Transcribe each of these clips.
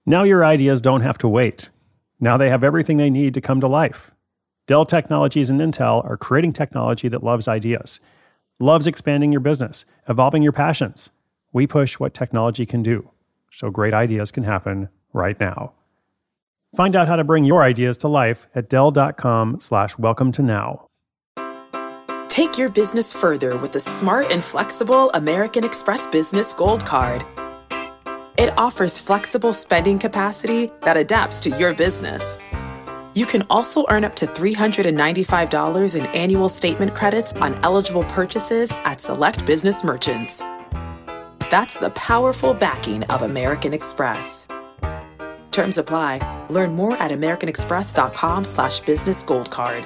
Now your ideas don't have to wait. Now they have everything they need to come to life. Dell Technologies and Intel are creating technology that loves ideas, loves expanding your business, evolving your passions. We push what technology can do, so great ideas can happen right now. Find out how to bring your ideas to life at Dell.com/welcome-to-now. Take your business further with the smart and flexible American Express Business Gold Card. It offers flexible spending capacity that adapts to your business. You can also earn up to $395 in annual statement credits on eligible purchases at select business merchants. That's the powerful backing of American Express. Terms apply. Learn more at americanexpress.com/business gold card.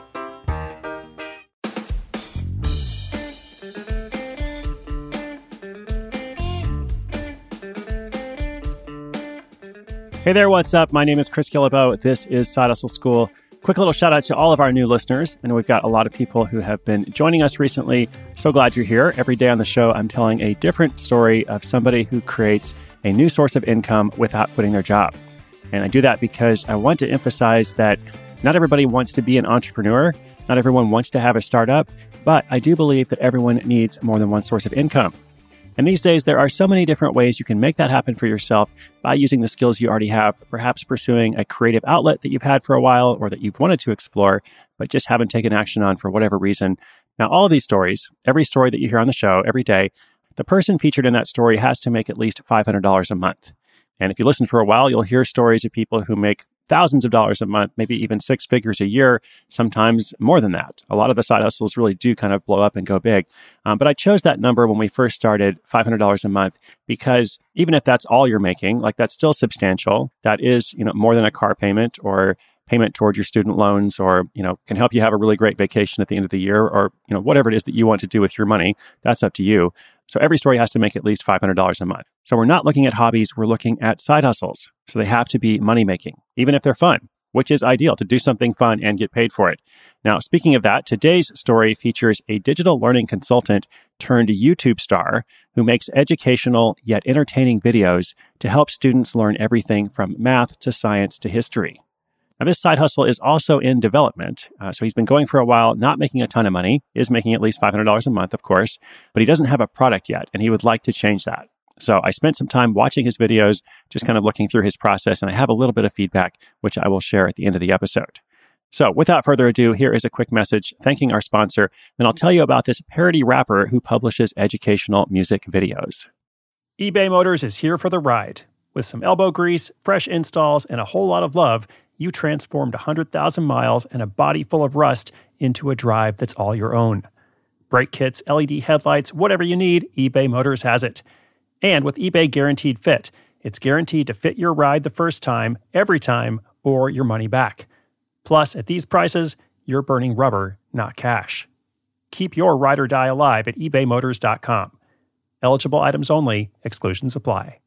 Hey there, what's up? My name is Chris Guillebeau. This is Side Hustle School. Quick little shout out to all of our new listeners. I know we've got a lot of people who have been joining us recently. So glad you're here. Every day on the show, I'm telling a different story of somebody who creates a new source of income without quitting their job. And I do that because I want to emphasize that not everybody wants to be an entrepreneur. Not everyone wants to have a startup, but I do believe that everyone needs more than one source of income. And these days, there are so many different ways you can make that happen for yourself by using the skills you already have, perhaps pursuing a creative outlet that you've had for a while or that you've wanted to explore, but just haven't taken action on for whatever reason. Now, all of these stories, every story that you hear on the show every day, the person featured in that story has to make at least $500 a month. And if you listen for a while, you'll hear stories of people who make thousands of dollars a month, maybe even six figures a year, sometimes more than that. A lot of the side hustles really do kind of blow up and go big. But I chose that number when we first started, $500 a month, because even if that's all you're making, like that's still substantial. That is, more than a car payment or payment toward your student loans, or, can help you have a really great vacation at the end of the year, or, whatever it is that you want to do with your money. That's up to you. So every story has to make at least $500 a month. So we're not looking at hobbies, we're looking at side hustles. So they have to be money-making, even if they're fun, which is ideal, to do something fun and get paid for it. Now, speaking of that, today's story features a digital learning consultant turned YouTube star who makes educational yet entertaining videos to help students learn everything from math to science to history. Now, this side hustle is also in development. So he's been going for a while, not making a ton of money, is making at least $500 a month, of course, but he doesn't have a product yet, and he would like to change that. So I spent some time watching his videos, just kind of looking through his process, and I have a little bit of feedback, which I will share at the end of the episode. So without further ado, here is a quick message thanking our sponsor. Then I'll tell you about this parody rapper who publishes educational music videos. eBay Motors is here for the ride. With some elbow grease, fresh installs, and a whole lot of love, you transformed 100,000 miles and a body full of rust into a drive that's all your own. Brake kits, LED headlights, whatever you need, eBay Motors has it. And with eBay Guaranteed Fit, it's guaranteed to fit your ride the first time, every time, or your money back. Plus, at these prices, you're burning rubber, not cash. Keep your ride or die alive at ebaymotors.com. Eligible items only, exclusions apply.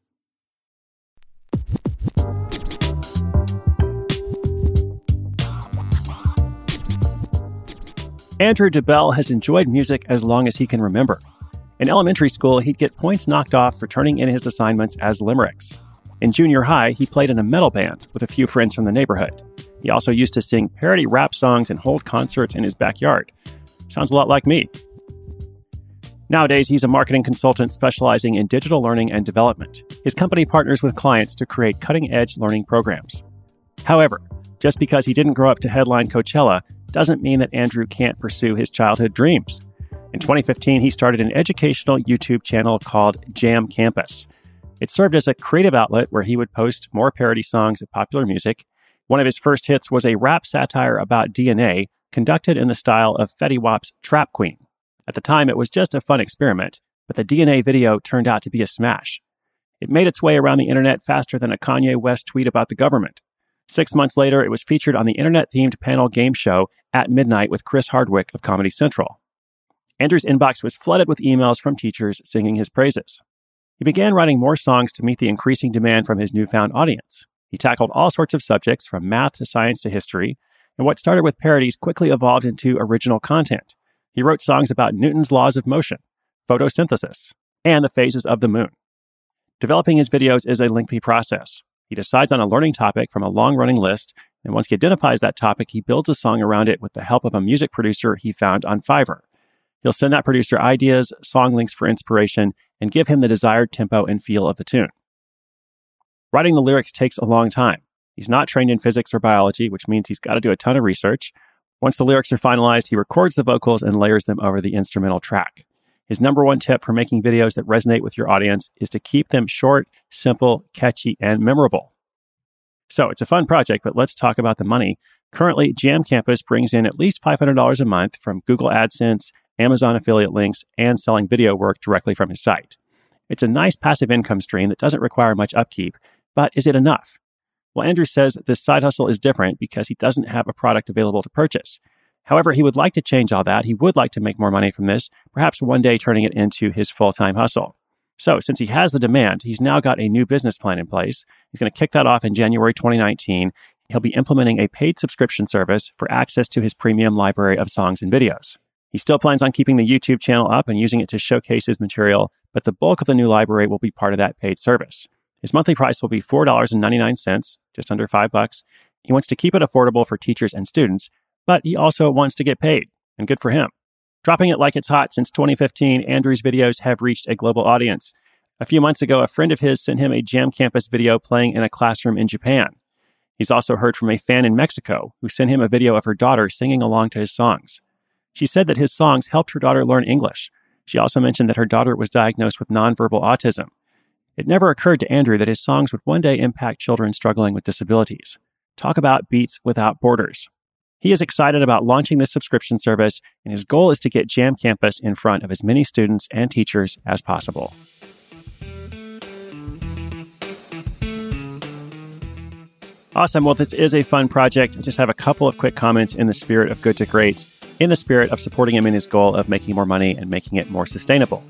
Andrew DeBell has enjoyed music as long as he can remember. In elementary school, he'd get points knocked off for turning in his assignments as limericks. In junior high, he played in a metal band with a few friends from the neighborhood. He also used to sing parody rap songs and hold concerts in his backyard. Sounds a lot like me. Nowadays, he's a marketing consultant specializing in digital learning and development. His company partners with clients to create cutting-edge learning programs. However, just because he didn't grow up to headline Coachella doesn't mean that Andrew can't pursue his childhood dreams. In 2015, he started an educational YouTube channel called Jam Campus. It served as a creative outlet where he would post more parody songs of popular music. One of his first hits was a rap satire about DNA, conducted in the style of Fetty Wap's Trap Queen. At the time, it was just a fun experiment, but the DNA video turned out to be a smash. It made its way around the internet faster than a Kanye West tweet about the government. 6 months later, it was featured on the internet-themed panel game show At Midnight with Chris Hardwick of Comedy Central. Andrew's inbox was flooded with emails from teachers singing his praises. He began writing more songs to meet the increasing demand from his newfound audience. He tackled all sorts of subjects from math to science to history, and what started with parodies quickly evolved into original content. He wrote songs about Newton's laws of motion, photosynthesis, and the phases of the moon. Developing his videos is a lengthy process. He decides on a learning topic from a long-running list, and once he identifies that topic, he builds a song around it with the help of a music producer he found on Fiverr. He'll send that producer ideas, song links for inspiration, and give him the desired tempo and feel of the tune. Writing the lyrics takes a long time. He's not trained in physics or biology, which means he's got to do a ton of research. Once the lyrics are finalized, he records the vocals and layers them over the instrumental track. His number one tip for making videos that resonate with your audience is to keep them short, simple, catchy, and memorable. So it's a fun project, but let's talk about the money. Currently, Jam Campus brings in at least $500 a month from Google AdSense, Amazon affiliate links, and selling video work directly from his site. It's a nice passive income stream that doesn't require much upkeep, but is it enough? Well, Andrew says this side hustle is different because he doesn't have a product available to purchase. However, he would like to change all that. He would like to make more money from this, perhaps one day turning it into his full-time hustle. So since he has the demand, he's now got a new business plan in place. He's going to kick that off in January 2019. He'll be implementing a paid subscription service for access to his premium library of songs and videos. He still plans on keeping the YouTube channel up and using it to showcase his material, but the bulk of the new library will be part of that paid service. His monthly price will be $4.99, just under $5. He wants to keep it affordable for teachers and students, but he also wants to get paid, and good for him. Dropping it like it's hot since 2015, Andrew's videos have reached a global audience. A few months ago, a friend of his sent him a Jam Campus video playing in a classroom in Japan. He's also heard from a fan in Mexico who sent him a video of her daughter singing along to his songs. She said that his songs helped her daughter learn English. She also mentioned that her daughter was diagnosed with nonverbal autism. It never occurred to Andrew that his songs would one day impact children struggling with disabilities. Talk about beats without borders. He is excited about launching this subscription service, and his goal is to get Jam Campus in front of as many students and teachers as possible. Awesome. Well, this is a fun project. I just have a couple of quick comments in the spirit of good to great, in the spirit of supporting him in his goal of making more money and making it more sustainable.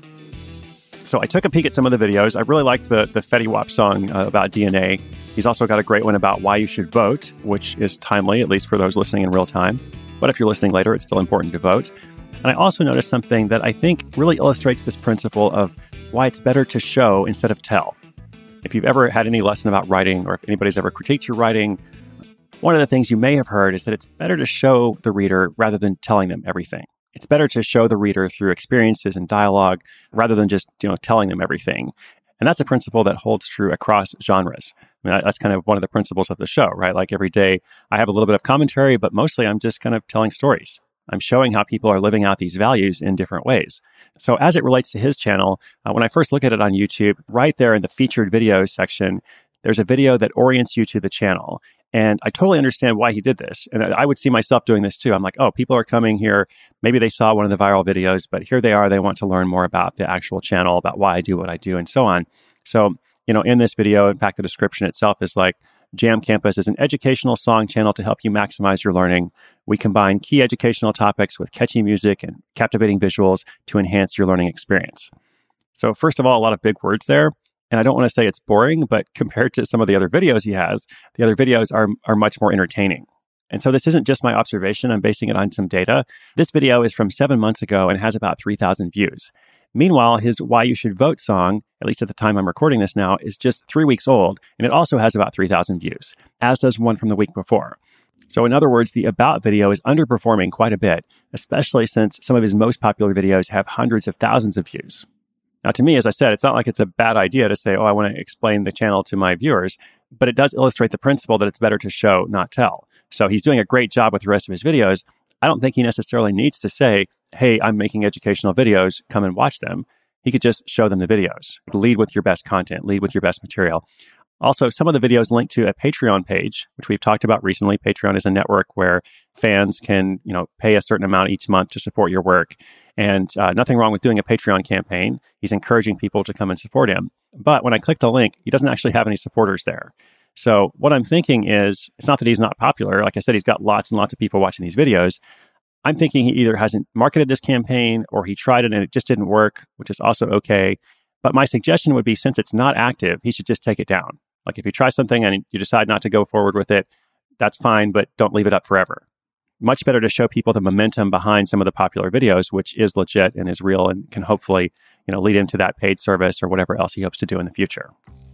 So I took a peek at some of the videos. I really liked the Fetty Wap song about DNA. He's also got a great one about why you should vote, which is timely, at least for those listening in real time. But if you're listening later, it's still important to vote. And I also noticed something that I think really illustrates this principle of why it's better to show instead of tell. If you've ever had any lesson about writing, or if anybody's ever critiqued your writing, one of the things you may have heard is that it's better to show the reader rather than telling them everything. It's better to show the reader through experiences and dialogue rather than just, telling them everything. And that's a principle that holds true across genres. I mean, that's kind of one of the principles of the show, right? Like every day I have a little bit of commentary, but mostly I'm just kind of telling stories. I'm showing how people are living out these values in different ways. So as it relates to his channel, when I first look at it on YouTube, right there in the featured videos section, there's a video that orients you to the channel. And I totally understand why he did this. And I would see myself doing this too. I'm like, oh, people are coming here. Maybe they saw one of the viral videos, but here they are. They want to learn more about the actual channel, about why I do what I do, and so on. So, in this video, in fact, the description itself is like, Jam Campus is an educational song channel to help you maximize your learning. We combine key educational topics with catchy music and captivating visuals to enhance your learning experience. So first of all, a lot of big words there. And I don't want to say it's boring, but compared to some of the other videos he has, the other videos are much more entertaining. And so this isn't just my observation. I'm basing it on some data. This video is from 7 months ago and has about 3,000 views. Meanwhile, his Why You Should Vote song, at least at the time I'm recording this now, is just 3 weeks old, and it also has about 3,000 views, as does one from the week before. So in other words, the About video is underperforming quite a bit, especially since some of his most popular videos have hundreds of thousands of views. Now, to me, as I said, it's not like it's a bad idea to say, oh, I want to explain the channel to my viewers, but it does illustrate the principle that it's better to show, not tell. So he's doing a great job with the rest of his videos. I don't think he necessarily needs to say, hey, I'm making educational videos, come and watch them. He could just show them the videos. Lead with your best content, lead with your best material. Also, some of the videos link to a Patreon page, which we've talked about recently. Patreon is a network where fans can, pay a certain amount each month to support your work. And nothing wrong with doing a Patreon campaign. He's encouraging people to come and support him. But when I click the link, he doesn't actually have any supporters there. So what I'm thinking is, it's not that he's not popular. Like I said, he's got lots and lots of people watching these videos. I'm thinking he either hasn't marketed this campaign or he tried it and it just didn't work, which is also okay. But my suggestion would be, since it's not active, he should just take it down. Like if you try something and you decide not to go forward with it, that's fine, but don't leave it up forever. Much better to show people the momentum behind some of the popular videos, which is legit and is real and can hopefully, lead him to that paid service or whatever else he hopes to do in the future.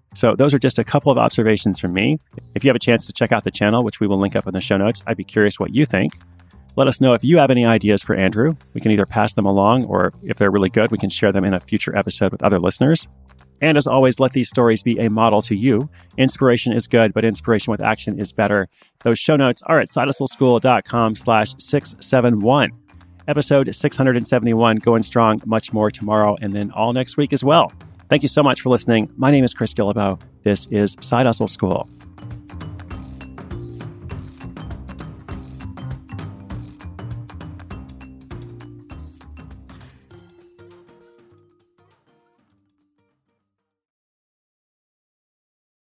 So those are just a couple of observations from me. If you have a chance to check out the channel, which we will link up in the show notes, I'd be curious what you think. Let us know if you have any ideas for Andrew. We can either pass them along, or if they're really good, we can share them in a future episode with other listeners. And as always, let these stories be a model to you. Inspiration is good, but inspiration with action is better. Those show notes are at sidehustleschool.com/671. Episode 671, going strong, much more tomorrow, and then all next week as well. Thank you so much for listening. My name is Chris Guillebeau. This is Side Hustle School.